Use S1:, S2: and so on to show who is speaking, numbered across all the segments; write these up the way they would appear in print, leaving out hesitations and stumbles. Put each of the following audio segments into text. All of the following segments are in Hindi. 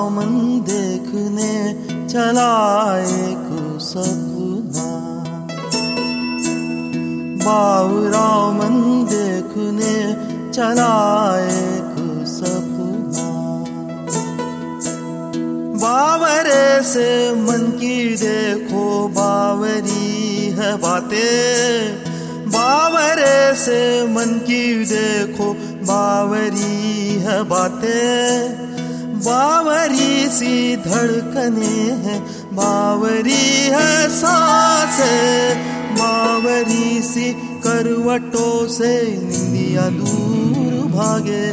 S1: बावरामन देखने चला एक सपना, बावरामन देखने चला एक सपना। बावरे से मन की देखो बावरी है बातें, बावरे से मन की देखो बावरी है बातें। बावरी सी धड़कने हैं, बावरी है सांसें, बावरी सी करवटों से निंदिया दूर भागे।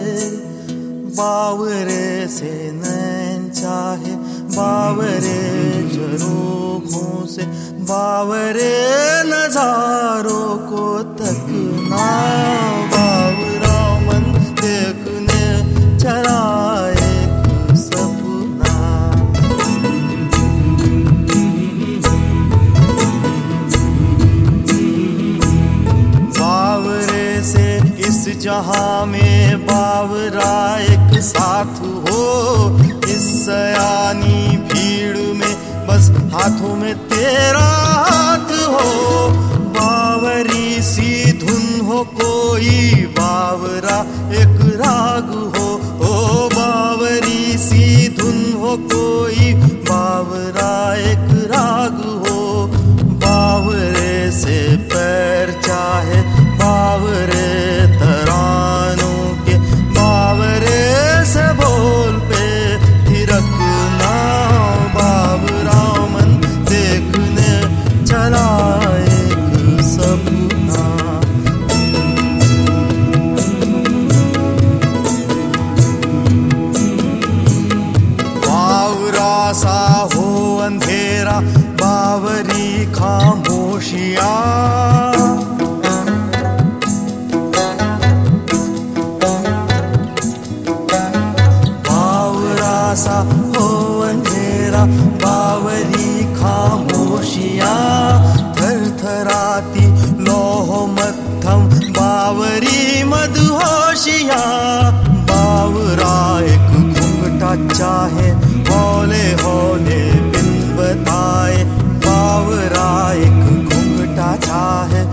S1: बावरे से नैन चाहे, बावरे झरोखों से, बावरे नजारों को तकना। बावरामन देखने चला एक सपना। बावरे से इस जहां में बावरा एक साथ हो, इस सयानी भीड़ में बस हाथों में तेरा हाथ हो। बावरी सी धुन हो कोई, बावरा एक राग हो। ओ बावरी सी धुन हो कोई, बावरा एक राग हो। बावरे से पैर चाहे, बावरे तरानों के, बावरे से बोल पे थिरकना। बावरामन देखने चला एक सपना। बावरा सा हो अंधेरा, बावरी खामोशियां। सा हो अंधेरा, बावरी खामोशियां। थरथराती लौह मध्यम, बावरी मदहोशियां। बावरा एक घूंघटा चाहे, हौले हौले बिन बताए। बावरा एक घूंघटा चाहे,